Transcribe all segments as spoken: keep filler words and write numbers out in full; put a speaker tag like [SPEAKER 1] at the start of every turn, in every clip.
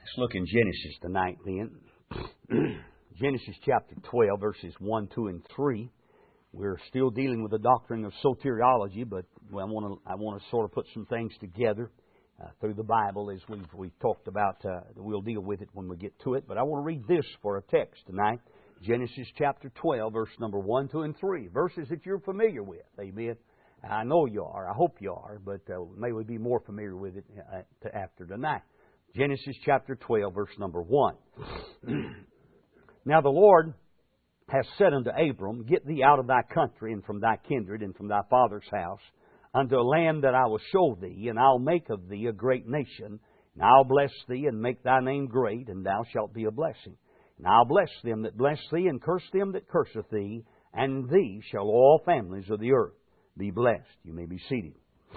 [SPEAKER 1] Let's look in Genesis tonight then. Genesis chapter twelve, verses one, two, and three. We're still dealing with the doctrine of soteriology, but well, I want to I want to sort of put some things together uh, through the Bible as we've we've talked about. Uh, we'll deal with it when we get to it. But I want to read this for a text tonight. Genesis chapter twelve, verse number one, two, and three. Verses that you're familiar with. Amen. I know you are. I hope you are. But uh, may we be more familiar with it uh, after tonight. Genesis chapter twelve, verse number one. Now the Lord has said unto Abram, Get thee out of thy country, and from thy kindred, and from thy father's house, unto a land that I will show thee, and I'll make of thee a great nation, and I'll bless thee, and make thy name great, and thou shalt be a blessing. And I'll bless them that bless thee, and curse them that curseth thee, and thee shall all families of the earth be blessed. You may be seated.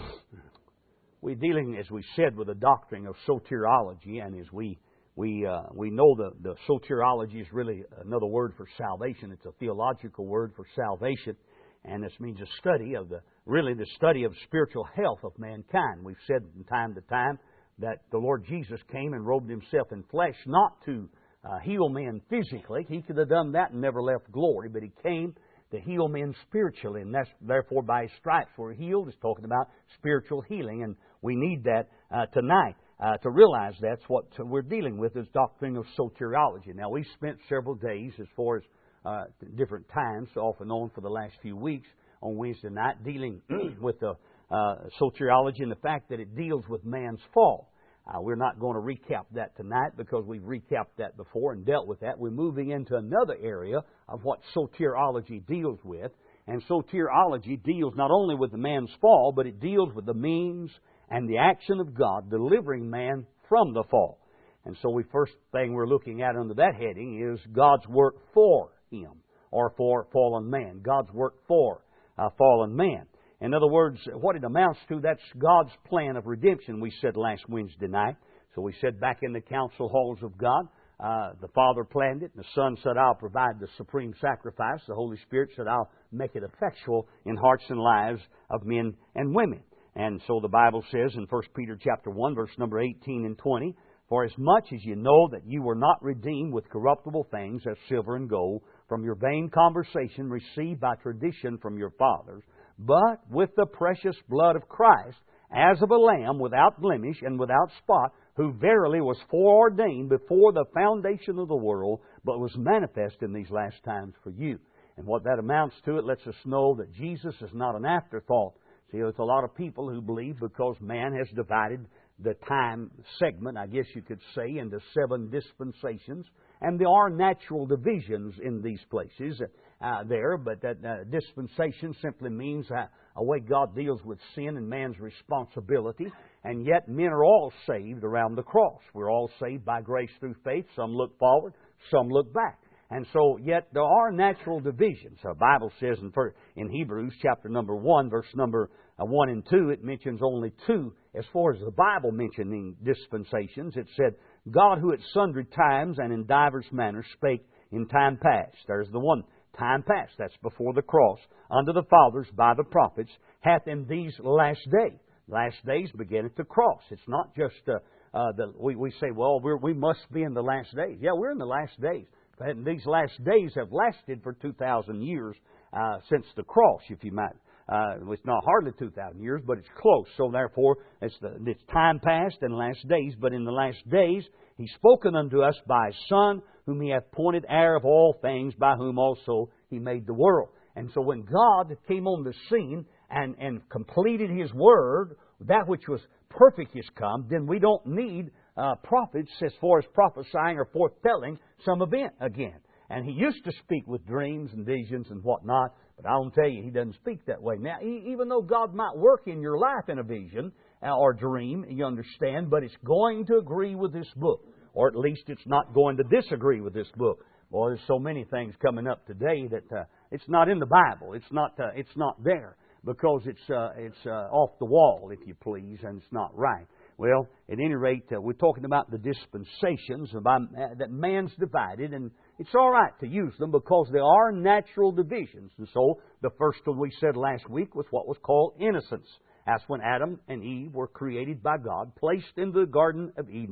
[SPEAKER 1] We're dealing, as we said, with the doctrine of soteriology, and as we we uh, we know the, the soteriology is really another word for salvation. It's a theological word for salvation, and this means a study of the really the study of spiritual health of mankind. We've said from time to time that the Lord Jesus came and robed Himself in flesh, not to uh, heal men physically. He could have done that and never left glory, but He came to heal men spiritually, and that's therefore by His stripes we're healed. It's talking about spiritual healing, and we need that uh, tonight uh, to realize that's what we're dealing with, is doctrine of soteriology. Now, we've spent several days as far as uh, different times, off and on for the last few weeks, on Wednesday night, dealing with the uh, soteriology and the fact that it deals with man's fall. Uh, we're not going to recap that tonight because we've recapped that before and dealt with that. We're moving into another area of what soteriology deals with. And soteriology deals not only with the man's fall, but it deals with the means and the action of God delivering man from the fall. And so the first thing we're looking at under that heading is God's work for him, or for fallen man. God's work for uh, fallen man. In other words, what it amounts to, that's God's plan of redemption, we said last Wednesday night. So we said back in the council halls of God, uh, the Father planned it, and the Son said, I'll provide the supreme sacrifice. The Holy Spirit said, I'll make it effectual in hearts and lives of men and women. And so the Bible says in First Peter chapter one, verse number eighteen and twenty, For as much as you know that you were not redeemed with corruptible things as silver and gold, from your vain conversation received by tradition from your fathers, but with the precious blood of Christ, as of a lamb without blemish and without spot, who verily was foreordained before the foundation of the world, but was manifest in these last times for you. And what that amounts to, it lets us know that Jesus is not an afterthought. See, there's a lot of people who believe because man has divided the time segment, I guess you could say, into seven dispensations, and there are natural divisions in these places uh, there, but that uh, dispensation simply means uh, a way God deals with sin and man's responsibility, and yet men are all saved around the cross. We're all saved by grace through faith. Some look forward, some look back. And so, yet there are natural divisions. The Bible says in, in Hebrews chapter number one, verse number uh, one and two, it mentions only two. As far as the Bible mentioning dispensations, it said, God who at sundry times and in divers manners spake in time past. There's the one, time past. That's before the cross. Unto the fathers by the prophets hath in these last days. Last days begin at the cross. It's not just uh, uh, the, we, we say, well, we're, we must be in the last days. Yeah, we're in the last days. And these last days have lasted for two thousand years uh, since the cross, if you might. Uh, it's not hardly two thousand years, but it's close. So therefore, it's, the, it's time past and last days. But in the last days, He's spoken unto us by His Son, whom He hath appointed heir of all things, by whom also He made the world. And so when God came on the scene and, and completed His Word, that which was perfect is come, then we don't need uh, prophets as far as prophesying or foretelling some event again. And He used to speak with dreams and visions and whatnot, but I'll tell you, He doesn't speak that way. Now, even though God might work in your life in a vision or dream, you understand, but it's going to agree with this book, or at least it's not going to disagree with this book. Boy, there's so many things coming up today that uh, it's not in the Bible. It's not. Uh, it's not there because it's uh, it's uh, off the wall, if you please, and it's not right. Well, at any rate, uh, we're talking about the dispensations about, uh, that man's divided, and it's all right to use them because there are natural divisions. And so the first one we said last week was what was called innocence. That's when Adam and Eve were created by God, placed in the Garden of Eden,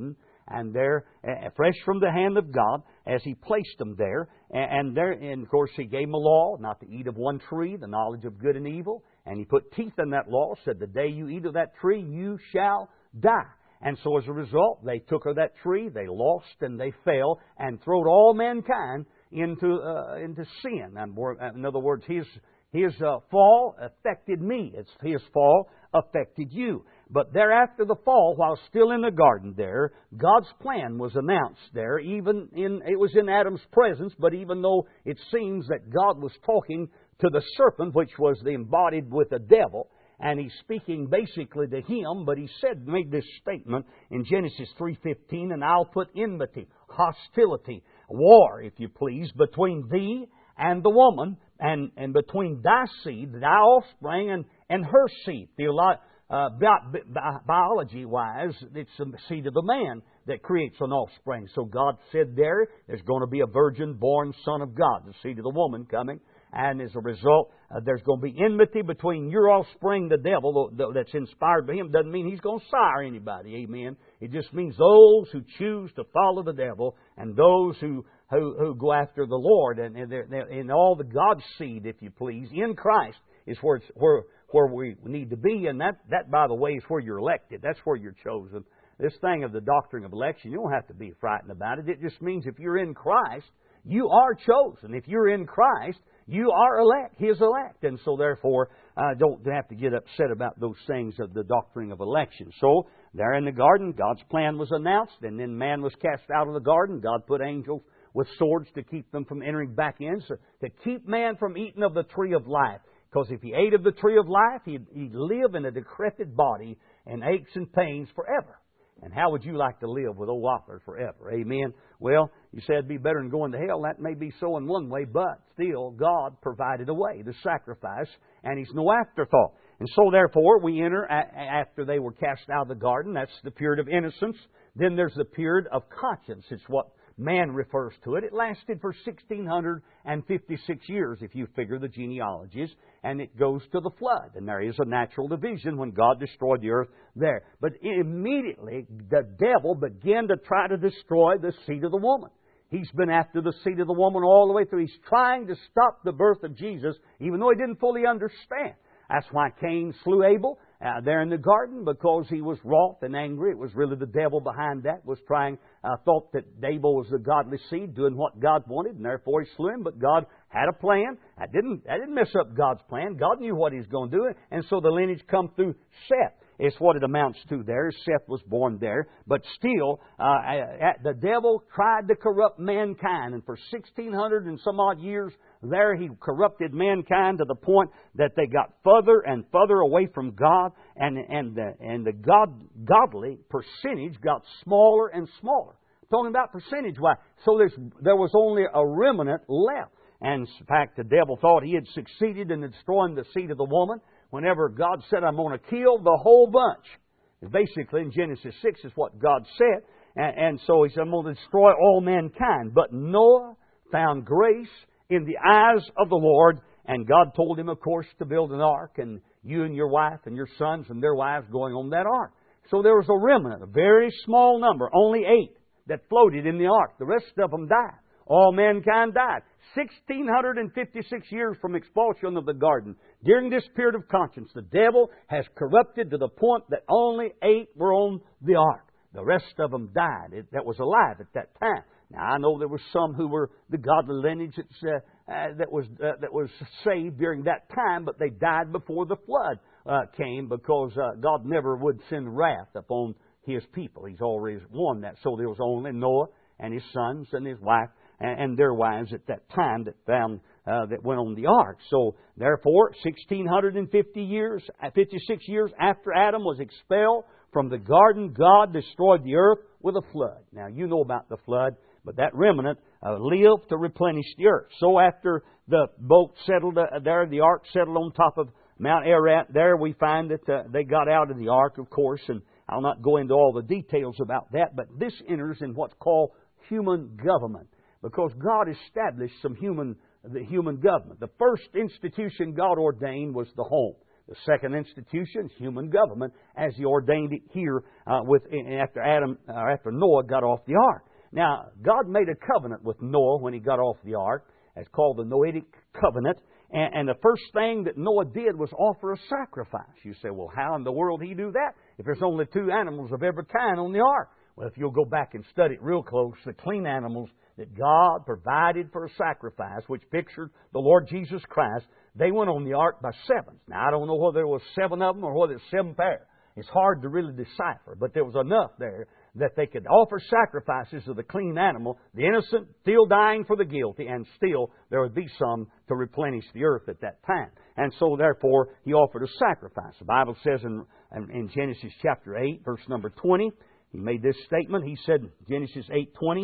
[SPEAKER 1] and they're uh, fresh from the hand of God as He placed them there. And, and there, and of course, He gave them a law not to eat of one tree, the knowledge of good and evil. And He put teeth in that law, said, the day you eat of that tree, you shall die. And so as a result, they took of that tree, they lost and they fell, and throwed all mankind into uh, into sin. And in other words, His His uh, fall affected me. It's His fall affected you. But thereafter the fall, while still in the garden there, God's plan was announced there. Even in it was in Adam's presence, but even though it seems that God was talking to the serpent, which was the embodied with the devil, and He's speaking basically to him, but He said, made this statement in Genesis three fifteen, and I'll put enmity, hostility, war, if you please, between thee and the woman, and, and between thy seed, thy offspring, and, and her seed. Theolo- uh, bi- bi- biology-wise, it's the seed of the man that creates an offspring. So God said there, there's going to be a virgin-born son of God, the seed of the woman coming. And as a result, uh, there's going to be enmity between your offspring, the devil, that's inspired by him. Doesn't mean he's going to sire anybody, amen. It just means those who choose to follow the devil and those who who, who go after the Lord. And, and, they're, they're, and all the God's seed, if you please, in Christ is where, it's, where, where we need to be. And that, that, by the way, is where you're elected. That's where you're chosen. This thing of the doctrine of election, you don't have to be frightened about it. It just means if you're in Christ, you are chosen. If you're in Christ, you are elect, His elect. And so therefore, uh, don't have to get upset about those things of the doctrine of election. So, there in the garden, God's plan was announced, and then man was cast out of the garden. God put angels with swords to keep them from entering back in, so to keep man from eating of the tree of life. Because if he ate of the tree of life, he'd, he'd live in a decrepit body and aches and pains forever. And how would you like to live with old Wappler forever? Amen. Well, you said it'd be better than going to hell. That may be so in one way, but still God provided a way, the sacrifice, and He's no afterthought. And so therefore we enter a- after they were cast out of the garden. That's the period of innocence. Then there's the period of conscience. It's what man refers to it. It lasted for one thousand six hundred fifty-six years, if you figure the genealogies, and it goes to the flood. And there is a natural division when God destroyed the earth there. But immediately, the devil began to try to destroy the seed of the woman. He's been after the seed of the woman all the way through. He's trying to stop the birth of Jesus, even though he didn't fully understand. That's why Cain slew Abel uh, there in the garden, because he was wroth and angry. It was really the devil behind that, was trying, uh, thought that Abel was the godly seed, doing what God wanted, and therefore he slew him. But God had a plan. That didn't, that didn't mess up God's plan. God knew what He was going to do, and so the lineage come through Seth. It's what it amounts to there. Seth was born there. But still, uh, the devil tried to corrupt mankind. And for sixteen hundred and some odd years there, he corrupted mankind to the point that they got further and further away from God. And, and, the, and the God, godly percentage got smaller and smaller. I'm talking about percentage-wise. So there's, there was only a remnant left. And in fact, the devil thought he had succeeded in destroying the seed of the woman. Whenever God said, I'm going to kill the whole bunch. Basically, in Genesis six is what God said. And, and so He said, I'm going to destroy all mankind. But Noah found grace in the eyes of the Lord. And God told him, of course, to build an ark. And you and your wife and your sons and their wives going on that ark. So there was a remnant, a very small number, only eight, that floated in the ark. The rest of them died. All mankind died. one thousand six hundred fifty-six years from expulsion of the garden. During this period of conscience, the devil has corrupted to the point that only eight were on the ark. The rest of them died. It, that was alive at that time. Now, I know there were some who were the godly lineage that's, uh, uh, that was uh, that was saved during that time, but they died before the flood uh, came, because uh, God never would send wrath upon His people. He's already warned that. So there was only Noah and his sons and his wife and their wives at that time that found uh, that went on the ark. So therefore, sixteen fifty years, fifty-six years after Adam was expelled from the garden, God destroyed the earth with a flood. Now you know about the flood, but that remnant uh, lived to replenish the earth. So after the boat settled uh, there, the ark settled on top of Mount Ararat. There we find that uh, they got out of the ark, of course, and I'll not go into all the details about that. But this enters in what's called human government. Because God established some human, the human government. The first institution God ordained was the home. The second institution is human government, as He ordained it here uh, with after Adam, uh, after Noah got off the ark. Now, God made a covenant with Noah when he got off the ark. It's called the Noahic covenant. And, and the first thing that Noah did was offer a sacrifice. You say, well, how in the world did he do that if there's only two animals of every kind on the ark? Well, if you'll go back and study it real close, the clean animals that God provided for a sacrifice, which pictured the Lord Jesus Christ, they went on the ark by sevens. Now, I don't know whether there was seven of them or whether it's seven pair. It's hard to really decipher, but there was enough there that they could offer sacrifices of the clean animal, the innocent still dying for the guilty, and still there would be some to replenish the earth at that time. And so, therefore, He offered a sacrifice. The Bible says in, in Genesis chapter eight, verse number twenty, He made this statement. He said, Genesis eight twenty,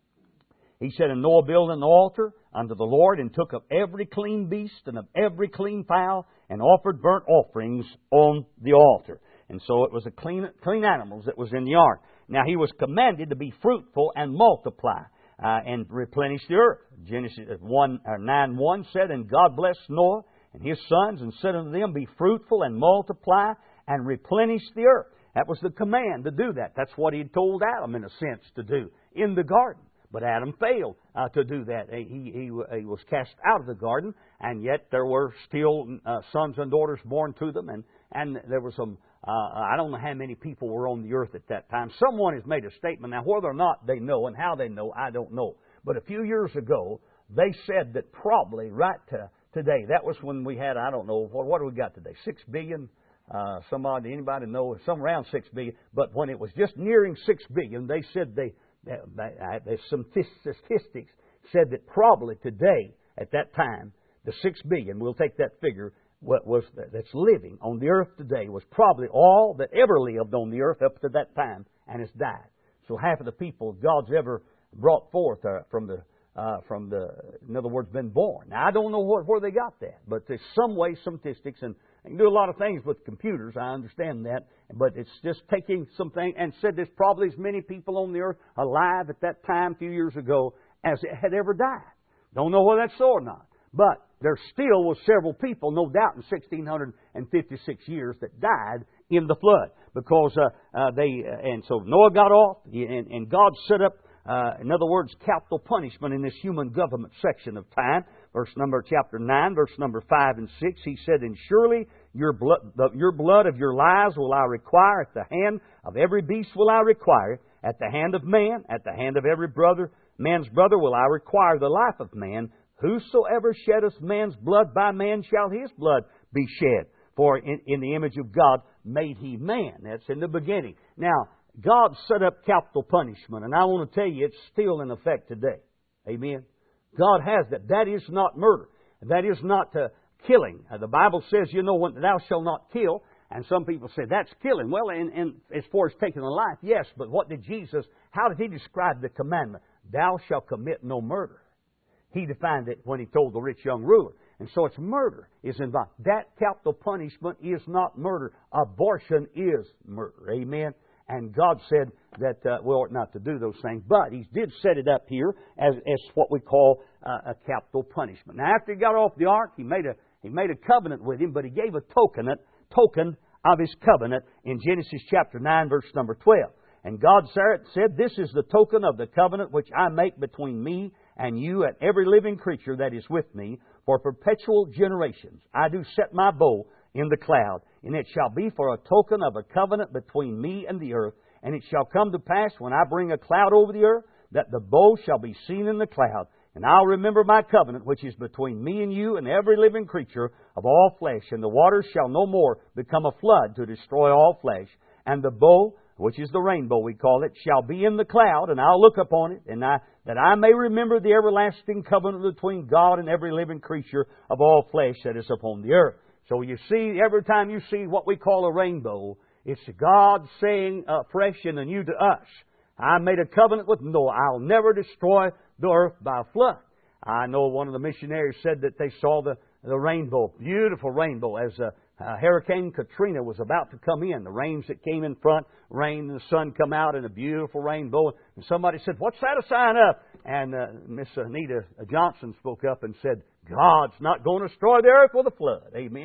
[SPEAKER 1] He said, and Noah built an altar unto the Lord, and took of every clean beast and of every clean fowl, and offered burnt offerings on the altar. And so it was the clean, clean animals that was in the ark. Now he was commanded to be fruitful and multiply uh, and replenish the earth. Genesis one, or nine one said, and God blessed Noah and his sons, and said unto them, be fruitful and multiply and replenish the earth. That was the command to do that. That's what He had told Adam, in a sense, to do in the garden. But Adam failed uh, to do that. He, he, he was cast out of the garden, and yet there were still uh, sons and daughters born to them, and, and there were some, uh, I don't know how many people were on the earth at that time. Someone has made a statement. Now, whether or not they know and how they know, I don't know. But a few years ago, they said that probably right to today, that was when we had, I don't know, what, what do we got today? Six billion? Uh, somebody, anybody know? Some around six billion. But when it was just nearing six billion, they said they, There's some statistics said that probably today, at that time, the six billion, we'll take that figure, what was that's living on the earth today was probably all that ever lived on the earth up to that time and has died. So half of the people God's ever brought forth uh, from the uh, from the, in other words, been born. Now I don't know where, where they got that, but there's some way, some statistics, and they can do a lot of things with computers. I understand that, but it's just taking something and said there's probably as many people on the earth alive at that time a few years ago as it had ever died. Don't know whether that's so or not, but there still was several people, no doubt, in sixteen fifty-six years that died in the flood because uh, uh, they uh, and so Noah got off, and, and God set up, uh, in other words, capital punishment in this human government section of time. Verse number chapter nine, verse number five and six. He said, "And surely your blood, the, your blood of your lives will I require at the hand of every beast will I require it, at the hand of man, at the hand of every brother, man's brother will I require the life of man. Whosoever sheddeth man's blood, by man shall his blood be shed. For in, in the image of God made He man." That's in the beginning. Now, God set up capital punishment, and I want to tell you, it's still in effect today. Amen. God has that. That is not murder. That is not uh, killing. Uh, the Bible says, you know, when thou shalt not kill. And some people say, that's killing. Well, and, and as far as taking a life, yes. But what did Jesus, how did He describe the commandment? Thou shalt commit no murder. He defined it when He told the rich young ruler. And so it's murder is involved. That capital punishment is not murder. Abortion is murder. Amen. And God said that uh, we ought not to do those things. But He did set it up here as, as what we call uh, a capital punishment. Now, after He got off the ark, He made a He made a covenant with him, but He gave a token, a token of His covenant in Genesis chapter nine, verse number twelve. And God said, "This is the token of the covenant which I make between me and you and every living creature that is with me for perpetual generations. I do set my bow in the cloud, and it shall be for a token of a covenant between me and the earth. And it shall come to pass when I bring a cloud over the earth, that the bow shall be seen in the cloud. And I'll remember my covenant, which is between me and you and every living creature of all flesh. And the waters shall no more become a flood to destroy all flesh. And the bow, which is the rainbow we call it, shall be in the cloud, and I'll look upon it, and I, that I may remember the everlasting covenant between God and every living creature of all flesh that is upon the earth." So you see, every time you see what we call a rainbow, it's God saying uh, fresh and anew to us, I made a covenant with Noah. I'll never destroy the earth by a flood. I know one of the missionaries said that they saw the, the rainbow, beautiful rainbow, as a Uh, Hurricane Katrina was about to come in. The rains that came in front, rain and the sun come out in a beautiful rainbow. And somebody said, "What's that a sign of?" And uh, Miss Anita Johnson spoke up and said, "God's not going to destroy the earth with a flood." Amen.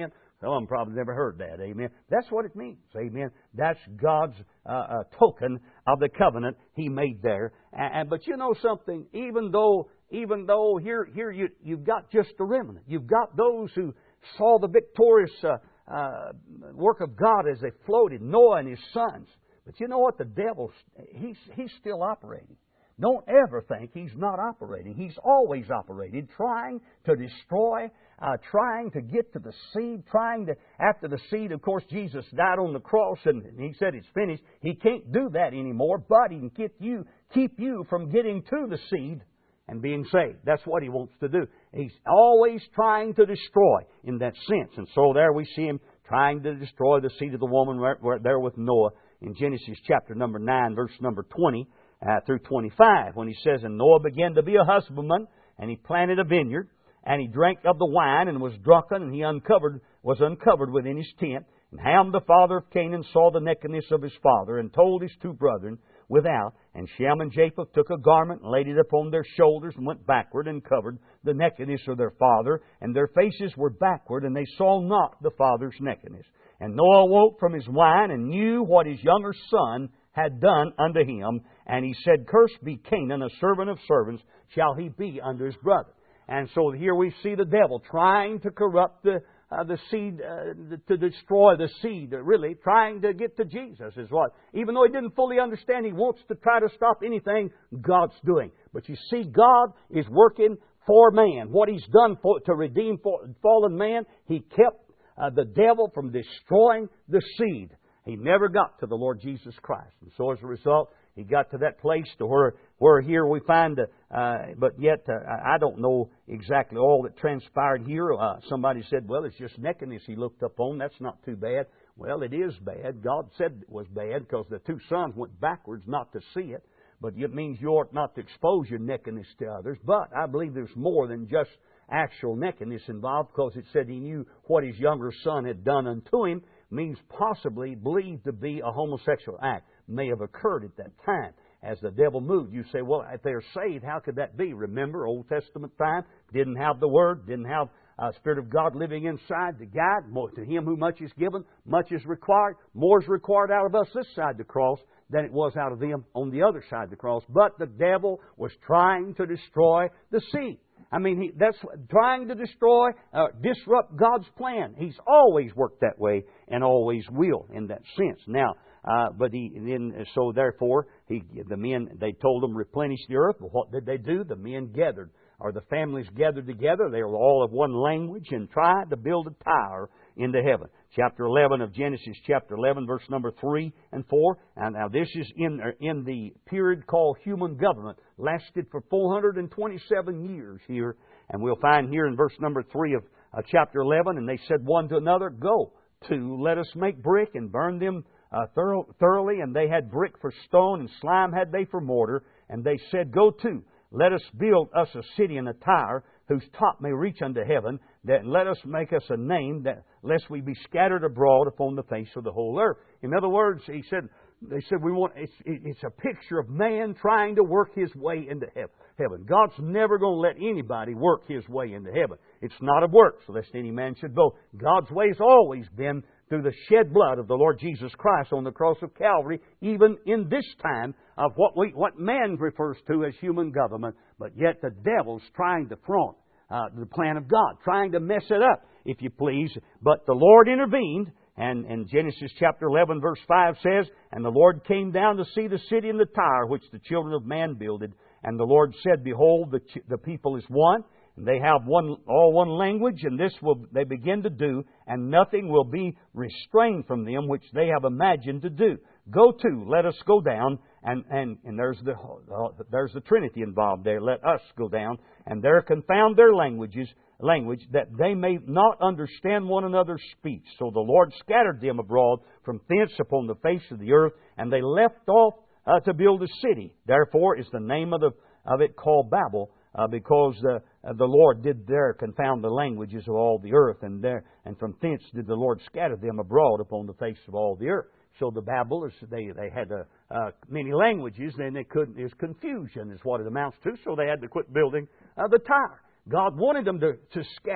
[SPEAKER 1] Some of them probably never heard that. Amen. That's what it means. Amen. That's God's uh, uh, token of the covenant He made there. And, and but you know something? Even though, even though here, here you you've got just a remnant. You've got those who saw the victorious uh, uh, work of God as they floated. Noah and his sons. But you know what? The devil, he's he's still operating. Don't ever think He's not operating. He's always operated, trying to destroy, uh, trying to get to the seed, trying to, after the seed, of course, Jesus died on the cross and He said it's finished. He can't do that anymore, but He can get you, keep you from getting to the seed and being saved. That's what He wants to do. He's always trying to destroy in that sense. And so there we see Him trying to destroy the seed of the woman right, right there with Noah in Genesis chapter number nine, verse number twenty. Uh, through twenty-five, when He says, And Noah began to be a husbandman, and he planted a vineyard, and he drank of the wine, and was drunken, and he uncovered was uncovered within his tent. And Ham, the father of Canaan, saw the nakedness of his father, and told his two brethren without. And Shem and Japheth took a garment, and laid it upon their shoulders, and went backward, and covered the nakedness of their father. And their faces were backward, and they saw not the father's nakedness. And Noah awoke from his wine, and knew what his younger son had done unto him. And he said, Cursed be Canaan, a servant of servants, shall he be unto his brother. And so here we see the devil trying to corrupt the uh, the seed, uh, to destroy the seed, really, trying to get to Jesus is what. Even though he didn't fully understand, he wants to try to stop anything God's doing. But you see, God is working for man. What He's done for, to redeem fallen man, He kept uh, the devil from destroying the seed. He never got to the Lord Jesus Christ. And so as a result, He got to that place to where, where here we find, uh, but yet uh, I don't know exactly all that transpired here. Uh, somebody said, well, it's just nakedness He looked up on. That's not too bad. Well, it is bad. God said it was bad because the two sons went backwards not to see it. But it means you ought not to expose your nakedness to others. But I believe there's more than just actual nakedness involved, because it said He knew what His younger son had done unto him. Means possibly believed to be a homosexual act. May have occurred at that time as the devil moved. You say, well, if they're saved, how could that be? Remember, Old Testament time, didn't have the Word, didn't have uh, Spirit of God living inside to guide. More, to him who much is given, much is required. More is required out of us this side the cross than it was out of them on the other side of the cross. But the devil was trying to destroy the seed. I mean, he, that's trying to destroy, uh, disrupt God's plan. He's always worked that way and always will in that sense. Now, uh, but he then so therefore he the men they told them replenish the earth. But what did they do? The men gathered, or the families gathered together. They were all of one language and tried to build a tower into heaven. Chapter eleven of Genesis, chapter eleven, verse number three and four. And now this is in in the period called human government. Lasted for four hundred twenty-seven years here. And we'll find here in verse number three of uh, chapter eleven, and they said one to another, Go to, let us make brick and burn them uh, thorough, thoroughly. And they had brick for stone, and slime had they for mortar. And they said, Go to, let us build us a city and a tower, whose top may reach unto heaven, that let us make us a name, that lest we be scattered abroad upon the face of the whole earth. In other words, he said, they said we want. It's, it's a picture of man trying to work his way into heaven. God's never going to let anybody work his way into heaven. It's not of works, lest any man should boast. God's way has always been through the shed blood of the Lord Jesus Christ on the cross of Calvary, even in this time of what we what man refers to as human government. But yet the devil's trying to front uh, the plan of God, trying to mess it up, if you please. But the Lord intervened. And, and Genesis chapter eleven verse five says, And the Lord came down to see the city and the tower which the children of man builded. And the Lord said, Behold, the, the people is one, and they have one all one language, and this will they begin to do, and nothing will be restrained from them which they have imagined to do. Go to, let us go down, and, and, and there's the there's the Trinity involved there. Let us go down, and there confound their languages, language, that they may not understand one another's speech. So the Lord scattered them abroad from thence upon the face of the earth, and they left off uh, to build a city. Therefore is the name of the of it called Babel, uh, because the uh, the Lord did there confound the languages of all the earth, and there and from thence did the Lord scatter them abroad upon the face of all the earth. So the Babel is they they had uh, uh, many languages, and they couldn't. There's confusion, is what it amounts to. So they had to quit building uh, the tower. God wanted them to, to scatter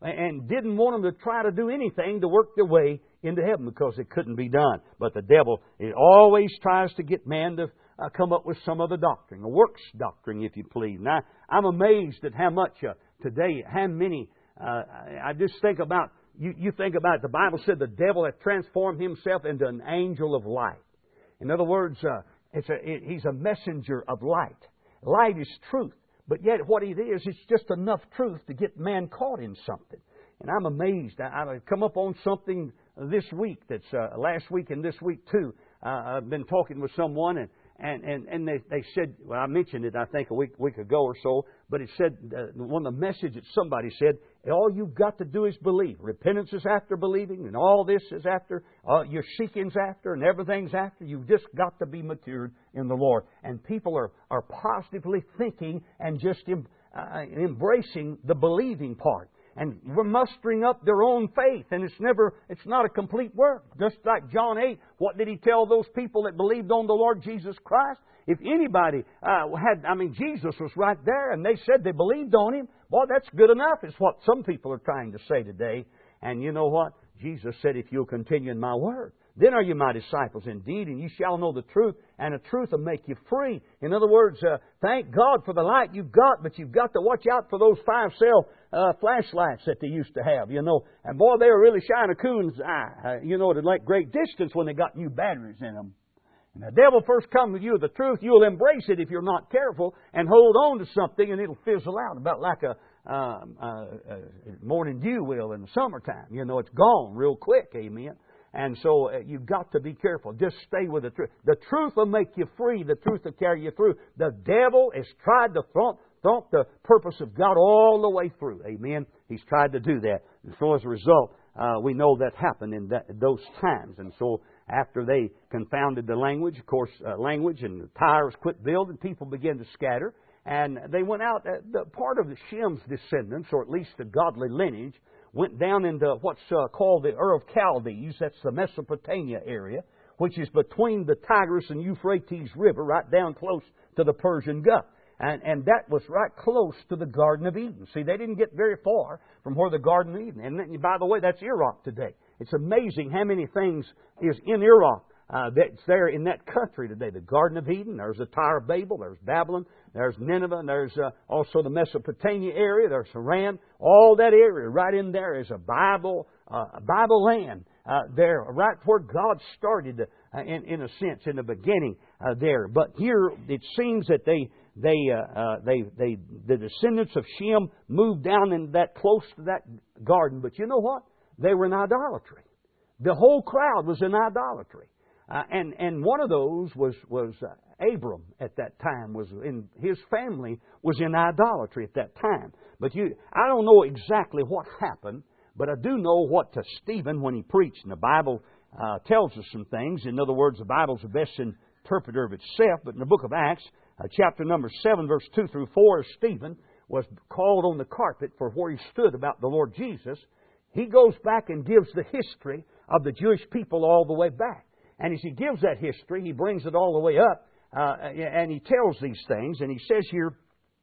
[SPEAKER 1] and didn't want them to try to do anything to work their way into heaven because it couldn't be done. But the devil, it always tries to get man to uh, come up with some other doctrine, a works doctrine, if you please. Now, I'm amazed at how much uh, today, how many, uh, I just think about, you, you think about it, the Bible said the devil had transformed himself into an angel of light. In other words, uh, it's a, it, he's a messenger of light. Light is truth. But yet what it is, it's just enough truth to get man caught in something. And I'm amazed. I, I've come up on something this week that's uh, last week and this week too. Uh, I've been talking with someone and, and, and, and they, they said, well, I mentioned it I think a week week ago or so, but it said, uh, one of the messages somebody said, all you've got to do is believe. Repentance is after believing, and all this is after, uh, your seeking's after, and everything's after. You've just got to be matured in the Lord. And people are, are positively thinking and just em, uh, embracing the believing part. And we're mustering up their own faith, and it's never, it's not a complete work. Just like John eight, what did He tell those people that believed on the Lord Jesus Christ? If anybody uh, had, I mean, Jesus was right there, and they said they believed on Him. Well, that's good enough, is what some people are trying to say today. And you know what? Jesus said, if you'll continue in my word, then are you my disciples indeed, and you shall know the truth, and the truth will make you free. In other words, uh, thank God for the light you've got, but you've got to watch out for those five-cell uh, flashlights that they used to have, you know. And boy, they were really shining a coon's eye, uh, you know, at like great distance when they got new batteries in them. And the devil first comes with you with the truth, you'll embrace it if you're not careful, and hold on to something, and it'll fizzle out, about like a uh, uh, uh, morning dew will in the summertime. You know, it's gone real quick, amen. And so uh, you've got to be careful. Just stay with the truth. The truth will make you free. The truth will carry you through. The devil has tried to thwart, thwart the purpose of God all the way through. Amen. He's tried to do that. And so as a result, uh, we know that happened in that, those times. And so after they confounded the language, of course, uh, language, and the tires quit building, people began to scatter. And they went out, uh, the part of the Shem's descendants, or at least the godly lineage, went down into what's uh, called the Ur of Chaldees. That's the Mesopotamia area, which is between the Tigris and Euphrates River, right down close to the Persian Gulf. And, and that was right close to the Garden of Eden. See, they didn't get very far from where the Garden of Eden. And by the way, that's Iraq today. It's amazing how many things is in Iraq uh, that's there in that country today. The Garden of Eden, there's the Tower of Babel, there's Babylon, there's Nineveh, and there's uh, also the Mesopotamia area, there's Haran. All that area right in there is a Bible, uh, a Bible land uh, there, right where God started, uh, in, in a sense, in the beginning uh, there. But here it seems that they, they, uh, uh, they, they, the descendants of Shem moved down in that close to that garden. But you know what? They were in idolatry. The whole crowd was in idolatry. Uh, and, and one of those was, was uh, Abram at that time. Was in his family was in idolatry at that time. But you, I don't know exactly what happened, but I do know what to Stephen when he preached. And the Bible uh, tells us some things. In other words, the Bible's the best interpreter of itself. But in the book of Acts, uh, chapter number seven, verse two through four, Stephen was called on the carpet for where he stood about the Lord Jesus. He goes back and gives the history of the Jewish people all the way back. And as he gives that history, he brings it all the way up, uh, and he tells these things. And he says here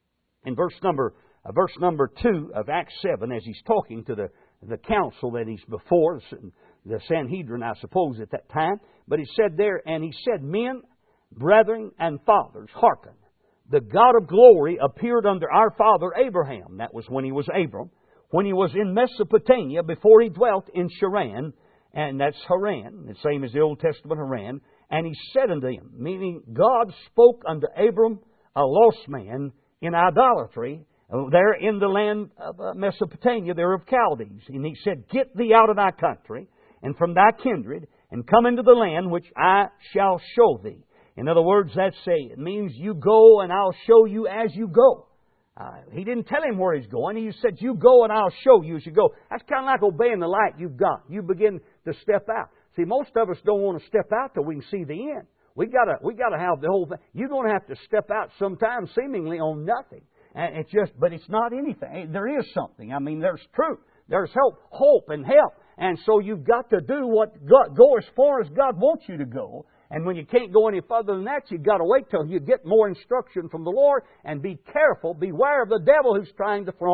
[SPEAKER 1] in verse number uh, verse number two of Acts seven, as he's talking to the, the council that he's before, the Sanhedrin, I suppose, at that time. But he said there, and he said, men, brethren, and fathers, hearken. The God of glory appeared unto our father Abraham. That was when he was Abram. When he was in Mesopotamia, before he dwelt in Sharan, and that's Haran, the same as the Old Testament Haran. And he said unto him, meaning God spoke unto Abram, a lost man, in idolatry, there in the land of Mesopotamia, there of Chaldees. And he said, get thee out of thy country, and from thy kindred, and come into the land which I shall show thee. In other words, that's a, it means you go and I'll show you as you go. Uh, he didn't tell him where he's going. He said, you go and I'll show you as you go. That's kind of like obeying the light you've got. You begin to step out. See, most of us don't want to step out till we can see the end. We gotta, we gotta have the whole thing. You're going to have to step out sometimes seemingly on nothing. And it's just, but it's not anything. There is something. I mean, there's truth. There's hope, hope and help. And so you've got to do what God, go as far as God wants you to go. And when you can't go any further than that, you've got to wait till you get more instruction from the Lord, and be careful, beware of the devil who's trying to thwart,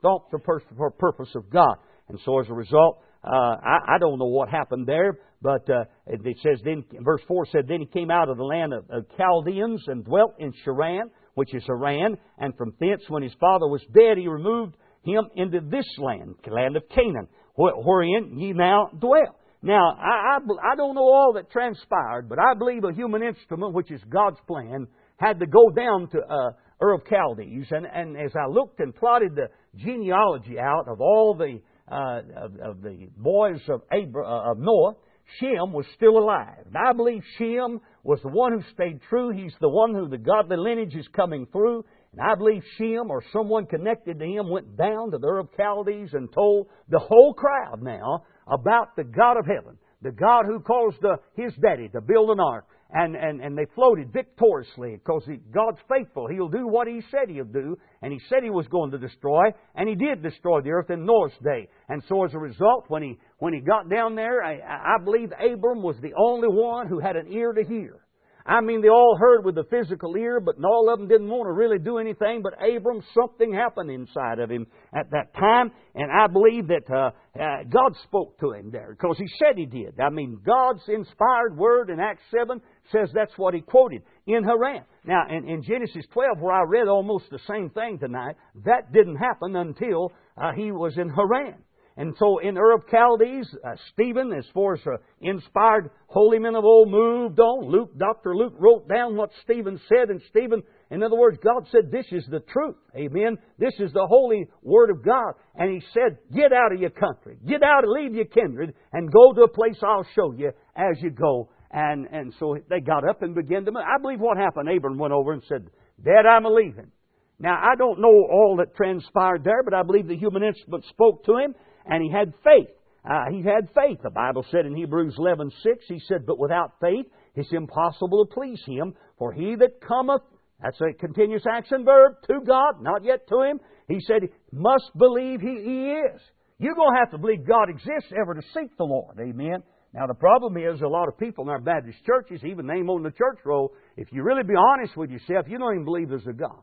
[SPEAKER 1] thoughts or pur- for purpose of God. And so as a result, uh, I, I don't know what happened there, but uh, it says then, verse four said, then he came out of the land of, of Chaldeans and dwelt in Sharan, which is Haran, and from thence, when his father was dead, he removed him into this land, the land of Canaan, wherein ye now dwell. Now, I, I, I don't know all that transpired, but I believe a human instrument, which is God's plan, had to go down to uh, Ur of Chaldees. And, and as I looked and plotted the genealogy out of all the uh, of, of the boys of, Abra, uh, of Noah, Shem was still alive. And I believe Shem was the one who stayed true. He's the one who the godly lineage is coming through. And I believe Shem or someone connected to him went down to the Ur of Chaldees and told the whole crowd now about the God of heaven, the God who caused the, his daddy to build an ark. And, and, and they floated victoriously because he, God's faithful. He'll do what He said He'll do. And He said He was going to destroy. And He did destroy the earth in Noah's day. And so as a result, when he, when he got down there, I, I believe Abram was the only one who had an ear to hear. I mean, they all heard with the physical ear, but all of them didn't want to really do anything. But Abram, something happened inside of him at that time. And I believe that uh, uh, God spoke to him there because He said He did. I mean, God's inspired word in Acts seven says that's what He quoted in Haran. Now, in, in Genesis twelve, where I read almost the same thing tonight, that didn't happen until uh, he was in Haran. And so in Ur of Chaldees, uh, Stephen, as far as uh, inspired holy men of old, moved on. Luke, Doctor Luke wrote down what Stephen said. And Stephen, in other words, God said, this is the truth. Amen. This is the holy Word of God. And He said, get out of your country. Get out and leave your kindred and go to a place I'll show you as you go. And, and so they got up and began to move. I believe what happened, Abram went over and said, Dad, I'm a-leaving. Now, I don't know all that transpired there, but I believe the human instrument spoke to him. And he had faith. Uh, he had faith. The Bible said in Hebrews eleven six, He said, but without faith it's impossible to please Him. For he that cometh, that's a continuous action verb, to God, not yet to Him. He said, must believe He, he is. You're going to have to believe God exists ever to seek the Lord. Amen. Now the problem is a lot of people in our Baptist churches, even name on the church roll, if you really be honest with yourself, you don't even believe there's a God.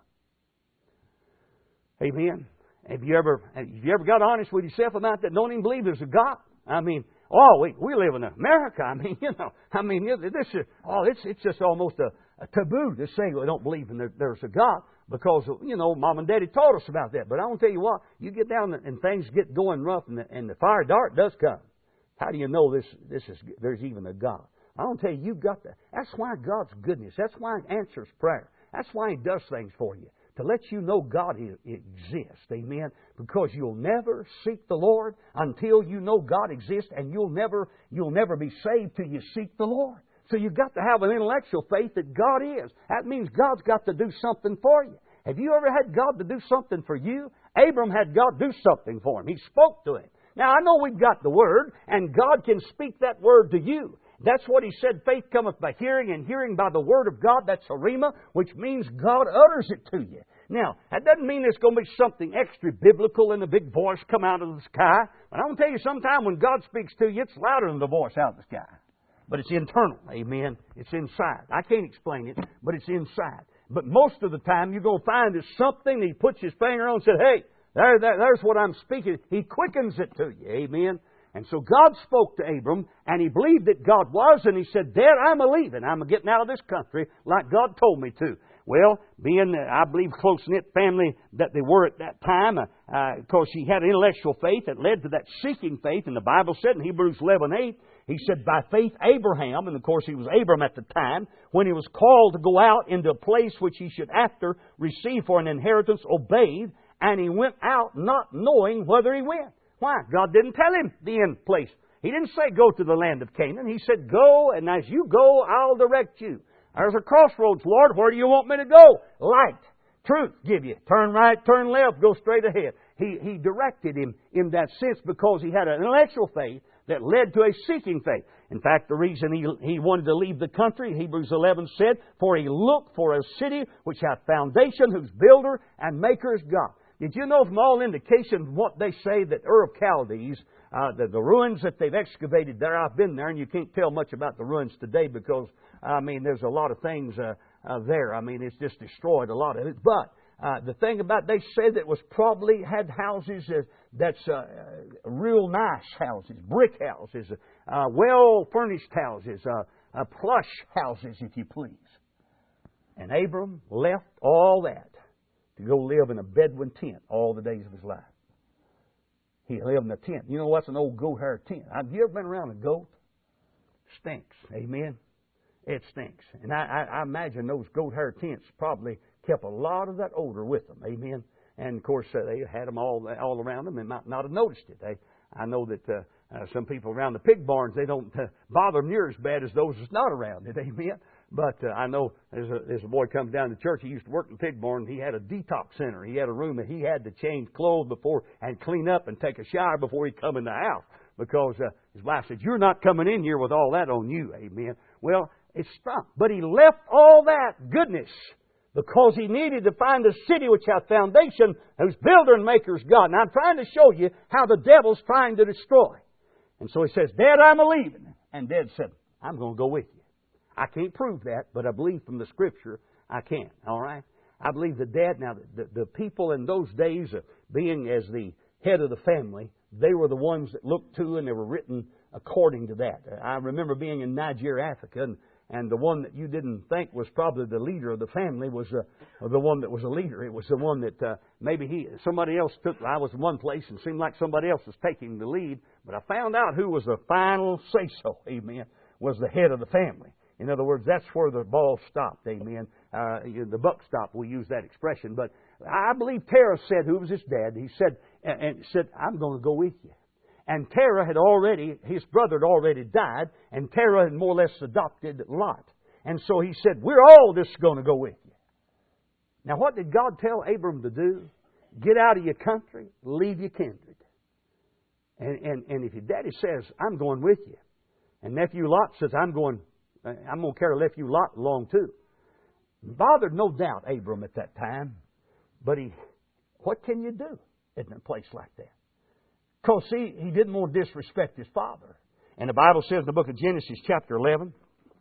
[SPEAKER 1] Amen. Have you ever have you ever got honest with yourself about that? Don't even believe there's a God. I mean, oh, we we live in America. I mean, you know, I mean, this is oh, it's it's just almost a, a taboo to say we don't believe in there, there's a God because you know, Mom and Daddy taught us about that. But I want to tell you what, you get down and things get going rough, and the, and the fire dart does come. How do you know this this is there's even a God? I want to tell you, you've got that. That's why God's goodness. That's why He answers prayer. That's why He does things for you. To let you know God exists. Amen. Because you'll never seek the Lord until you know God exists, and you'll never you'll never be saved till you seek the Lord. So you've got to have an intellectual faith that God is. That means God's got to do something for you. Have you ever had God to do something for you? Abram had God do something for him. He spoke to him. Now, I know we've got the Word, and God can speak that Word to you. That's what He said, faith cometh by hearing, and hearing by the Word of God. That's a rhema, which means God utters it to you. Now, that doesn't mean there's going to be something extra biblical and a big voice come out of the sky. But I'm going to tell you, sometime when God speaks to you, it's louder than the voice out of the sky. But it's internal, amen. It's inside. I can't explain it, but it's inside. But most of the time, you're going to find there's something He puts His finger on and said, hey, there, there, there's what I'm speaking. He quickens it to you, amen. And so God spoke to Abram, and he believed that God was, and he said, Dad, I'm a-leaving. I'm a-getting out of this country like God told me to. Well, being, uh, I believe, close-knit family that they were at that time, because uh, uh, he had intellectual faith that led to that seeking faith. And the Bible said in Hebrews eleven eight, He said, by faith Abraham, and of course he was Abram at the time, when he was called to go out into a place which he should after receive for an inheritance, obeyed, and he went out not knowing whither he went. Why? God didn't tell him the end place. He didn't say go to the land of Canaan. He said go, and as you go, I'll direct you. There's a crossroads, Lord. Where do you want me to go? Light. Truth give you. Turn right, turn left, go straight ahead. He, he directed him in that sense because he had an intellectual faith that led to a seeking faith. In fact, the reason he, he wanted to leave the country, Hebrews eleven said, for he looked for a city which hath foundation, whose builder and maker is God. Did you know from all indications what they say that Ur of Chaldees, uh, the, the ruins that they've excavated there, I've been there, and you can't tell much about the ruins today because, I mean, there's a lot of things uh, uh, there. I mean, it's just destroyed a lot of it. But Uh, the thing about, they said that was probably had houses uh, that's uh, real nice houses, brick houses, uh, well-furnished houses, uh, uh, plush houses, if you please. And Abram left all that to go live in a Bedouin tent all the days of his life. He lived in a tent. You know what's an old goat hair tent? Have you ever been around a goat? Stinks. Amen? It stinks. And I, I, I imagine those goat hair tents probably kept a lot of that odor with them. Amen? And, of course, uh, they had them all all around them and might not have noticed it. They, I know that uh, uh, some people around the pig barns, they don't uh, bother them near as bad as those that's not around it. Amen? But uh, I know there's a, there's a boy comes down to church. He used to work in the pig barn. He had a detox center. He had a room that he had to change clothes before and clean up and take a shower before he'd come in the house. Because uh, his wife said, "You're not coming in here with all that on you." Amen. Well, it stunk. But he left all that goodness because he needed to find a city which hath foundation, whose builder and maker is God. Now I'm trying to show you how the devil's trying to destroy. And so he says, "Dad, I'm a-leaving." And Dad said, "I'm going to go with you." I can't prove that, but I believe from the Scripture I can. All right? I believe that Dad, now the, the, the people in those days, uh, being as the head of the family, they were the ones that looked to and they were written according to that. I remember being in Nigeria, Africa, and, and the one that you didn't think was probably the leader of the family was uh, the one that was a leader. It was the one that uh, maybe he somebody else took. I was in one place and it seemed like somebody else was taking the lead, but I found out who was the final say-so, amen, was the head of the family. In other words, that's where the ball stopped, amen. Uh, the buck stopped, we use that expression. But I believe Terah said, who was his dad, he said, and said, "I'm going to go with you." And Terah had already, his brother had already died, and Terah had more or less adopted Lot. And so he said, "We're all just going to go with you." Now what did God tell Abram to do? Get out of your country, leave your kindred. And, and, and if your daddy says, "I'm going with you," and nephew Lot says, "I'm going I'm going to carry nephew Lot along too." Bothered no doubt Abram at that time. But he, what can you do in a place like that? Because, see, he didn't want to disrespect his father. And the Bible says in the book of Genesis chapter eleven,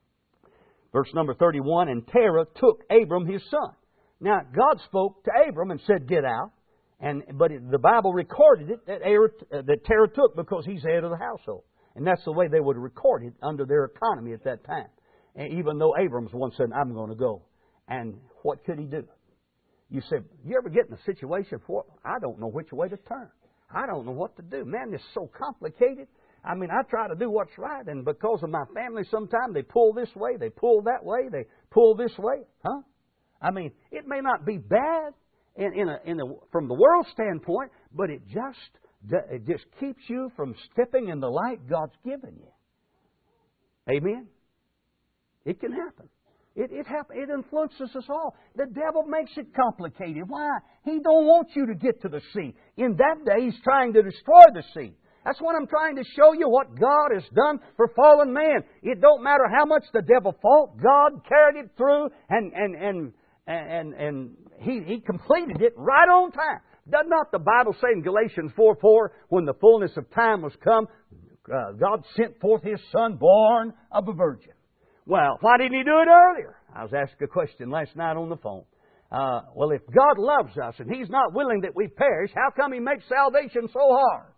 [SPEAKER 1] verse number thirty-one, "And Terah took Abram his son." Now, God spoke to Abram and said, "Get out." And But it, the Bible recorded it that, uh, that Terah took because he's the head of the household. And that's the way they would record it under their economy at that time. And even though Abram's the one said, "I'm going to go." And what could he do? You said, you ever get in a situation where I don't know which way to turn? I don't know what to do. Man, it's so complicated. I mean, I try to do what's right, and because of my family, sometimes they pull this way, they pull that way, they pull this way. Huh? I mean, it may not be bad in, in a, in a, from the world standpoint, but it just, it just keeps you from stepping in the light God's given you. Amen? It can happen. It, it, happen, it influences us all. The devil makes it complicated. Why? He don't want you to get to the sea. In that day, he's trying to destroy the sea. That's what I'm trying to show you, what God has done for fallen man. It don't matter how much the devil fought. God carried it through, and and and and and he he completed it right on time. Does not the Bible say in Galatians four four, when the fullness of time was come, uh, God sent forth His Son, born of a virgin. Well, why didn't He do it earlier? I was asked a question last night on the phone. Uh, well, if God loves us and He's not willing that we perish, how come He makes salvation so hard?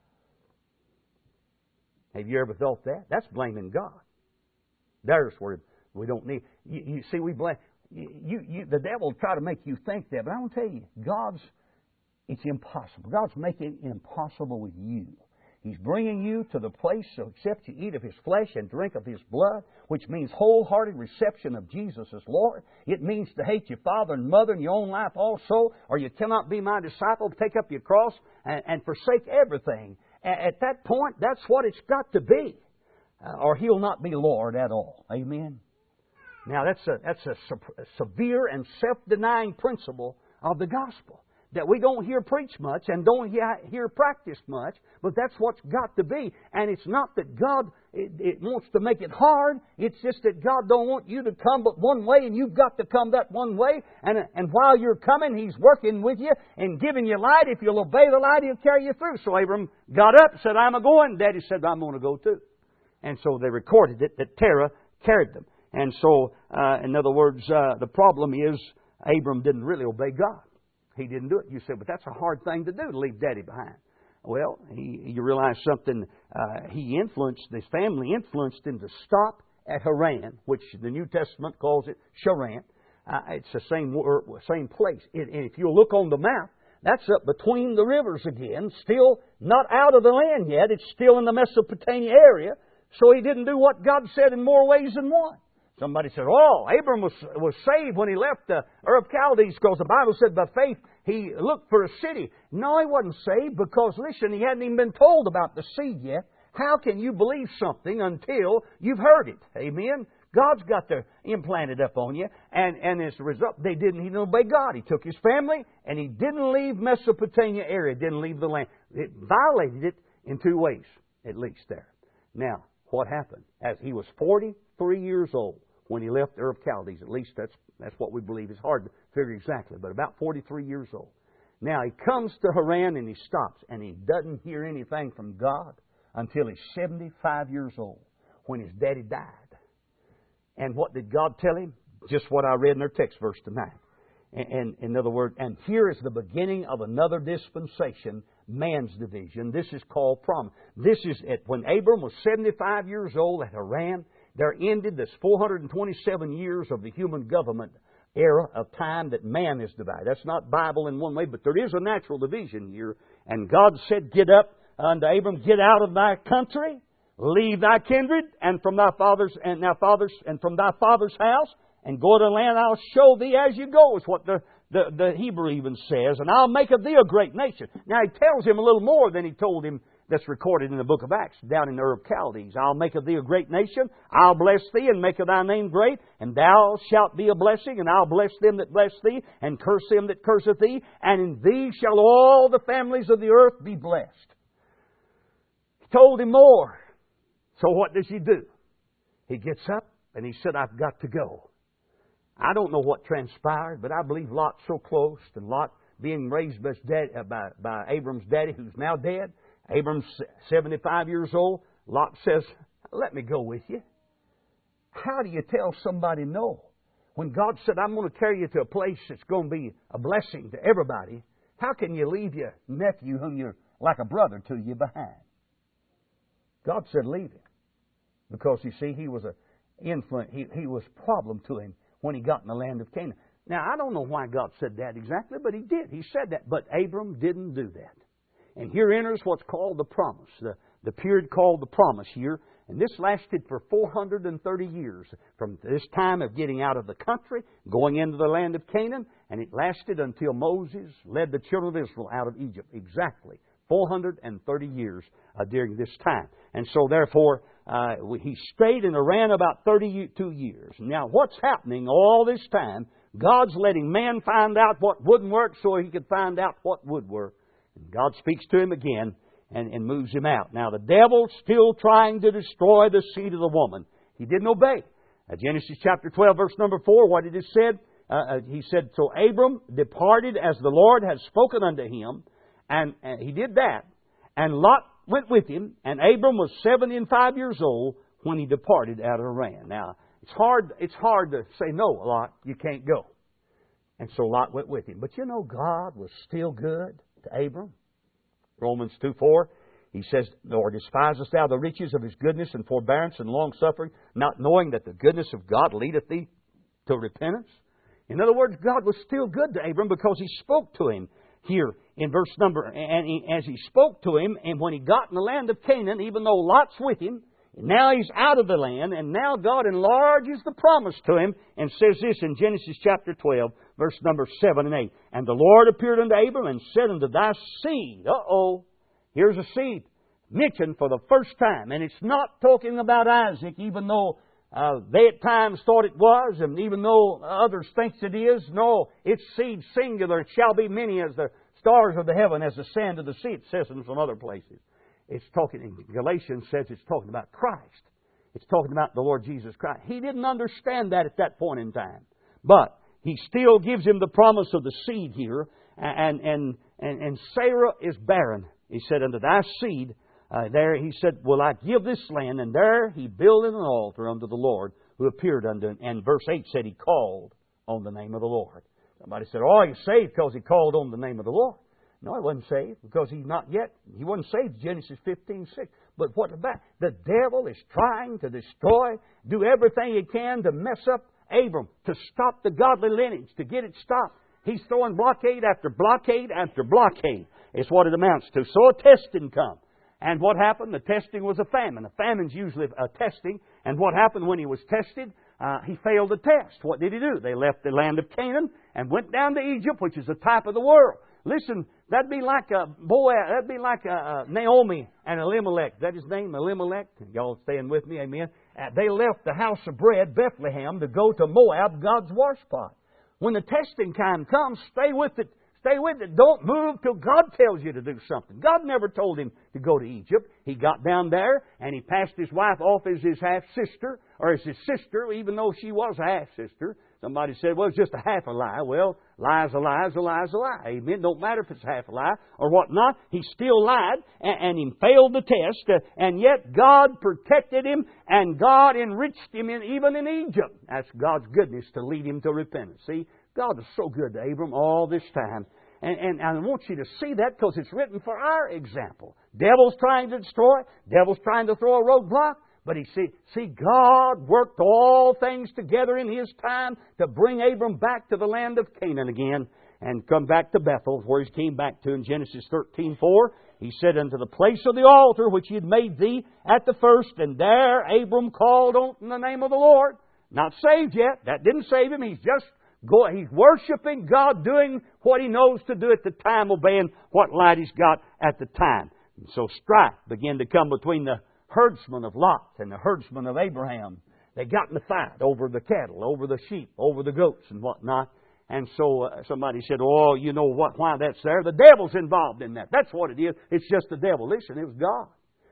[SPEAKER 1] Have you ever thought that? That's blaming God. There's where we don't need. You, you see, we blame. You, you, the devil will try to make you think that, but I want to tell you, God's. It's impossible. God's making it impossible with you. He's bringing you to the place so except you eat of His flesh and drink of His blood, which means wholehearted reception of Jesus as Lord. It means to hate your father and mother in your own life also, or you cannot be my disciple. Take up your cross and, and forsake everything. At that point, that's what it's got to be, uh, or He'll not be Lord at all. Amen. Now that's a that's a, a severe and self-denying principle of the gospel that we don't hear preached much and don't hear, hear practiced much, but that's what's got to be. And it's not that God it, it wants to make it hard. It's just that God don't want you to come but one way, and you've got to come that one way. And and while you're coming, He's working with you and giving you light. If you'll obey the light, He'll carry you through. So Abram got up and said, "I'm a-going." Daddy said, "I'm going to go too." And so they recorded it that Terah carried them. And so, uh, in other words, uh, the problem is Abram didn't really obey God. he didn't do it. You say, but that's a hard thing to do, to leave Daddy behind. Well, he, you realize something. Uh, he influenced, his family influenced him to stop at Haran, which the New Testament calls it Charan. Uh, it's the same word, same place. And, and if you look on the map, that's up between the rivers again, still not out of the land yet. It's still in the Mesopotamia area. So he didn't do what God said in more ways than one. Somebody said, oh, Abram was, was saved when he left the Ur of Chaldees because the Bible said by faith he looked for a city. No, he wasn't saved because, listen, he hadn't even been told about the seed yet. How can you believe something until you've heard it? Amen? God's got to implant it up on you. And, and as a result, they didn't, he didn't obey God. He took his family and he didn't leave Mesopotamia area, didn't leave the land. It violated it in two ways, at least there. Now, what happened? As he was forty-three years old when he left Ur of Chaldees, at least that's, that's what we believe. It's hard to figure exactly, but about forty-three years old. Now, he comes to Haran and he stops, and he doesn't hear anything from God until he's seventy-five years old, when his daddy died. And what did God tell him? Just what I read in our text verse tonight. And, and in other words, and here is the beginning of another dispensation, man's division. This is called promise. This is it. When Abram was seventy-five years old at Haran, there ended this four hundred twenty-seven years of the human government era of time that man is divided. That's not Bible in one way, but there is a natural division here. And God said, get up unto Abram, get out of thy country, leave thy kindred, and from thy father's and thy father's and from thy father's house, and go to the land I'll show thee as you go, is what the, the, the Hebrew even says, and I'll make of thee a great nation. Now he tells him a little more than he told him that's recorded in the book of Acts, down in the Ur of Chaldees. I'll make of thee a great nation, I'll bless thee, and make of thy name great, and thou shalt be a blessing, and I'll bless them that bless thee, and curse them that curseth thee, and in thee shall all the families of the earth be blessed. He told him more. So what does he do? He gets up and he said, I've got to go. I don't know what transpired, but I believe Lot's so close, and Lot being raised by, his dad, uh, by, by Abram's daddy, who's now dead. Abram's seventy-five years old. Lot says, let me go with you. How do you tell somebody no? When God said, I'm going to carry you to a place that's going to be a blessing to everybody, how can you leave your nephew, whom you're like a brother to you, behind? God said, leave him. Because, you see, he was a influence, he, he was a problem to him when he got in the land of Canaan. Now, I don't know why God said that exactly, but He did. He said that. But Abram didn't do that. And here enters what's called the promise, the, the period called the promise here. And this lasted for four hundred thirty years, from this time of getting out of the country, going into the land of Canaan, and it lasted until Moses led the children of Israel out of Egypt. Exactly four hundred thirty years uh, during this time. And so, therefore, uh, he stayed in Haran about thirty-two years. Now, what's happening all this time? God's letting man find out what wouldn't work so He could find out what would work. And God speaks to him again and, and moves him out. Now, the devil's still trying to destroy the seed of the woman. He didn't obey. Uh, Genesis chapter twelve, verse number four, what did it said? Uh, uh, he said, so Abram departed as the Lord had spoken unto him, and, and he did that. And Lot went with him, and Abram was seventy and five years old when he departed out of Haran. Now, it's hard, it's hard to say, no, Lot, you can't go. And so Lot went with him. But you know, God was still good to Abram. Romans two four, he says, nor despisest thou the riches of His goodness and forbearance and long-suffering, not knowing that the goodness of God leadeth thee to repentance. In other words, God was still good to Abram because He spoke to him here in verse number, and he, as He spoke to him, and when he got in the land of Canaan, even though Lot's with him, now he's out of the land, and now God enlarges the promise to him and says this in Genesis chapter twelve, verse number seven and eight. And the Lord appeared unto Abram and said unto thy seed, uh-oh, here's a seed mentioned for the first time. And it's not talking about Isaac, even though uh, they at times thought it was, and even though others think it is. No, it's seed singular. It shall be many as the stars of the heaven, as the sand of the sea, it says in some other places. It's talking, in Galatians says it's talking about Christ. It's talking about the Lord Jesus Christ. He didn't understand that at that point in time. But He still gives him the promise of the seed here. And, and, and, and Sarah is barren. He said, unto thy seed, uh, there He said, will I give this land? And there he builded an altar unto the Lord, who appeared unto him. And verse eight said he called on the name of the Lord. Somebody said, oh, he's saved because he called on the name of the Lord. No, he wasn't saved because he's not yet. He wasn't saved, Genesis fifteen six. But what about? The devil is trying to destroy, do everything he can to mess up Abram, to stop the godly lineage, to get it stopped. He's throwing blockade after blockade after blockade. It's what it amounts to. So a testing come. And what happened? The testing was a famine. A famine's usually a testing. And what happened when he was tested? Uh, he failed the test. What did he do? They left the land of Canaan and went down to Egypt, which is a type of the world. Listen, that'd be like a boy. That'd be like a, a Naomi and Elimelech. Is that his name, Elimelech? Y'all staying with me? Amen. Uh, they left the house of bread, Bethlehem, to go to Moab, God's washpot. When the testing time comes, stay with it. Stay with it. Don't move till God tells you to do something. God never told him to go to Egypt. He got down there and he passed his wife off as his half-sister, or as his sister, even though she was a half-sister. Somebody said, well, it's just a half a lie. Well, lie's a lie is a lie is a lie. Amen. Don't matter if it's half a lie or whatnot. He still lied and, and he failed the test. Uh, and yet God protected him and God enriched him in, even in Egypt. That's God's goodness to lead him to repentance. See, God is so good to Abram all this time. And, and, and I want you to see that because it's written for our example. Devil's trying to destroy. Devil's trying to throw a roadblock. But he see, see, God worked all things together in His time to bring Abram back to the land of Canaan again and come back to Bethel, where he came back to in Genesis thirteen four. He said, unto the place of the altar which He had made thee at the first, and there Abram called on the name of the Lord. Not saved yet. That didn't save him. He's just going. He's worshiping God, doing what he knows to do at the time, obeying what light he's got at the time. And so strife began to come between the herdsmen of Lot and the herdsmen of Abraham. They got in a fight over the cattle, over the sheep, over the goats and whatnot. And so uh, somebody said, oh, you know what? Why that's there? The devil's involved in that. That's what it is. It's just the devil. Listen, it was God.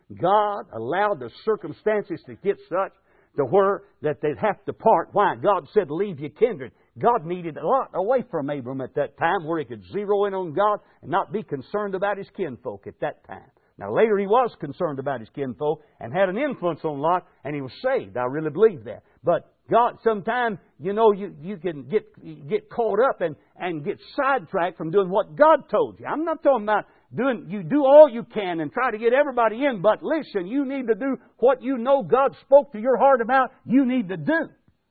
[SPEAKER 1] God allowed the circumstances to get such to where that they'd have to part. Why? God said, leave your kindred. God needed a lot away from Abram at that time where he could zero in on God and not be concerned about his kinfolk at that time. Now, later he was concerned about his kinfolk and had an influence on Lot, and he was saved. I really believe that. But God, sometimes, you know, you, you can get get caught up and, and get sidetracked from doing what God told you. I'm not talking about doing, you do all you can and try to get everybody in, but listen, you need to do what you know God spoke to your heart about, you need to do.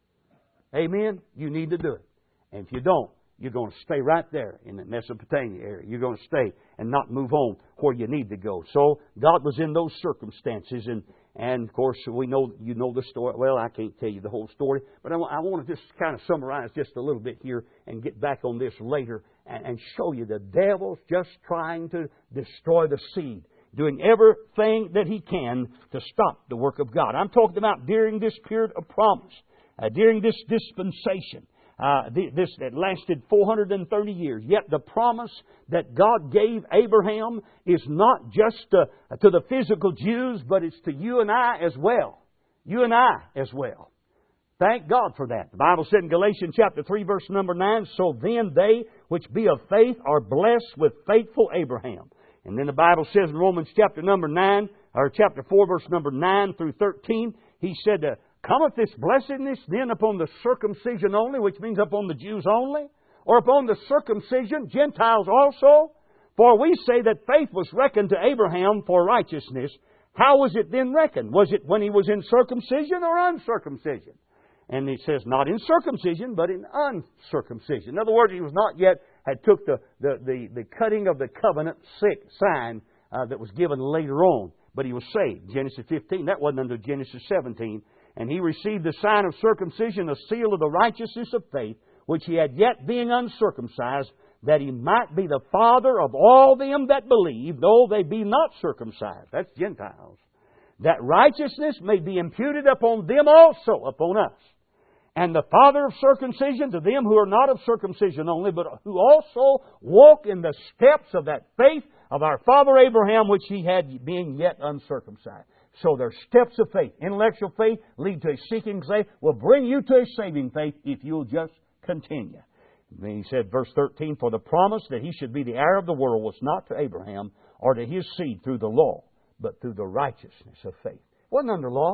[SPEAKER 1] Amen? You need to do it. And if you don't, you're going to stay right there in the Mesopotamia area. You're going to stay and not move on where you need to go. So God was in those circumstances, and and of course we know you know the story. Well, I can't tell you the whole story, but I, I want to just kind of summarize just a little bit here and get back on this later and, and show you the devil's just trying to destroy the seed, doing everything that he can to stop the work of God. I'm talking about during this period of promise, uh, during this dispensation. Uh, this that lasted four hundred thirty years. Yet the promise that God gave Abraham is not just to, to the physical Jews, but it's to you and I as well. You and I as well. Thank God for that. The Bible said in Galatians chapter three, verse number nine, so then they which be of faith are blessed with faithful Abraham. And then the Bible says in Romans chapter number nine, or chapter four, verse number nine through thirteen, he said, uh, cometh this blessedness then upon the circumcision only, which means upon the Jews only, or upon the circumcision, Gentiles also? For we say that faith was reckoned to Abraham for righteousness. How was it then reckoned? Was it when he was in circumcision or uncircumcision? And he says not in circumcision, but in uncircumcision. In other words, he was not yet, had took the, the, the, the cutting of the covenant sign uh, that was given later on. But he was saved. Genesis fifteen, that wasn't under Genesis seventeen. And he received the sign of circumcision, the seal of the righteousness of faith, which he had yet being uncircumcised, that he might be the father of all them that believe, though they be not circumcised. That's Gentiles. That righteousness may be imputed upon them also, upon us. And the father of circumcision to them who are not of circumcision only, but who also walk in the steps of that faith of our father Abraham, which he had being yet uncircumcised. So there's steps of faith. Intellectual faith lead to a seeking faith, will bring you to a saving faith if you'll just continue. And then he said, verse thirteen, for the promise that he should be the heir of the world was not to Abraham or to his seed through the law, but through the righteousness of faith. It wasn't under law.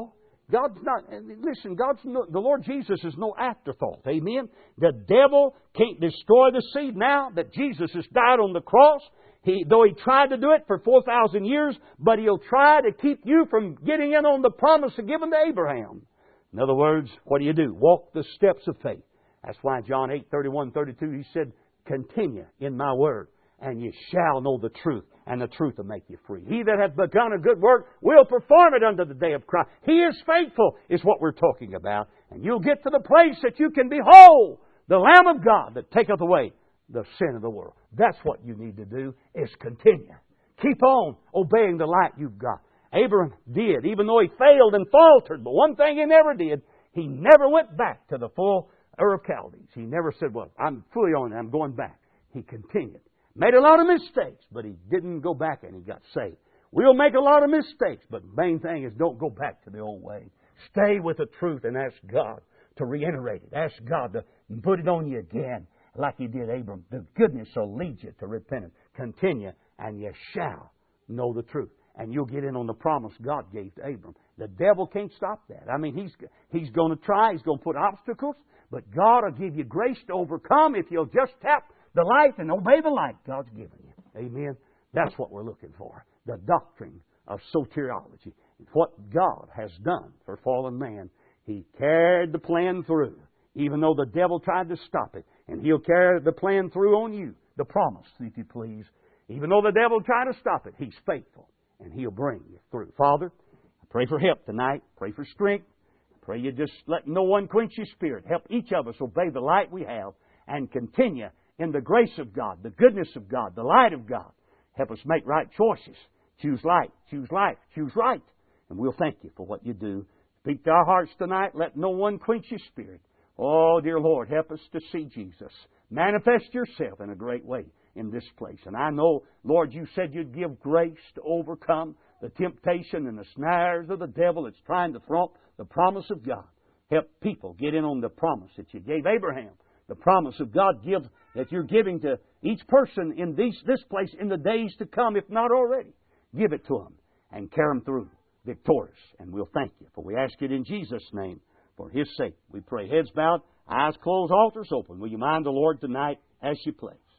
[SPEAKER 1] God's not, listen, God's no, the Lord Jesus is no afterthought. Amen? The devil can't destroy the seed now that Jesus has died on the cross. He, though He tried to do it for four thousand years, but He'll try to keep you from getting in on the promise given to Abraham. In other words, what do you do? Walk the steps of faith. That's why John eight, thirty-one, thirty-two, He said, continue in my word, and you shall know the truth, and the truth will make you free. He that hath begun a good work will perform it unto the day of Christ. He is faithful, is what we're talking about. And you'll get to the place that you can behold the Lamb of God that taketh away the sin of the world. That's what you need to do, is continue. Keep on obeying the light you've got. Abraham did, even though he failed and faltered. But one thing he never did, he never went back to the full Ur of Chaldees. He never said, well, I'm fully on it, I'm going back. He continued. Made a lot of mistakes, but he didn't go back and he got saved. We'll make a lot of mistakes, but the main thing is don't go back to the old way. Stay with the truth and ask God to reiterate it. Ask God to put it on you again like He did Abram. The goodness will lead you to repentance. Continue, and you shall know the truth. And you'll get in on the promise God gave to Abram. The devil can't stop that. I mean, he's, he's going to try. He's going to put obstacles. But God will give you grace to overcome if you'll just tap the light and obey the light God's given you. Amen. That's what we're looking for. The doctrine of soteriology. What God has done for fallen man. He carried the plan through, even though the devil tried to stop it. And He'll carry the plan through on you. The promise, if you please. Even though the devil tried to stop it, He's faithful. And He'll bring you through. Father, I pray for help tonight. Pray for strength. I pray you just let no one quench your spirit. Help each of us obey the light we have and continue in the grace of God, the goodness of God, the light of God. Help us make right choices. Choose light, choose life, choose right. And we'll thank You for what You do. Speak to our hearts tonight. Let no one quench your spirit. Oh, dear Lord, help us to see Jesus. Manifest Yourself in a great way in this place. And I know, Lord, You said You'd give grace to overcome the temptation and the snares of the devil that's trying to thwart the promise of God. Help people get in on the promise that You gave Abraham. The promise of God gives that You're giving to each person in these, this place in the days to come, if not already. Give it to them and carry them through victorious. And we'll thank You. For we ask it in Jesus' name. For His sake, we pray. Heads bowed, eyes closed, altars open. Will you mind the Lord tonight as you play?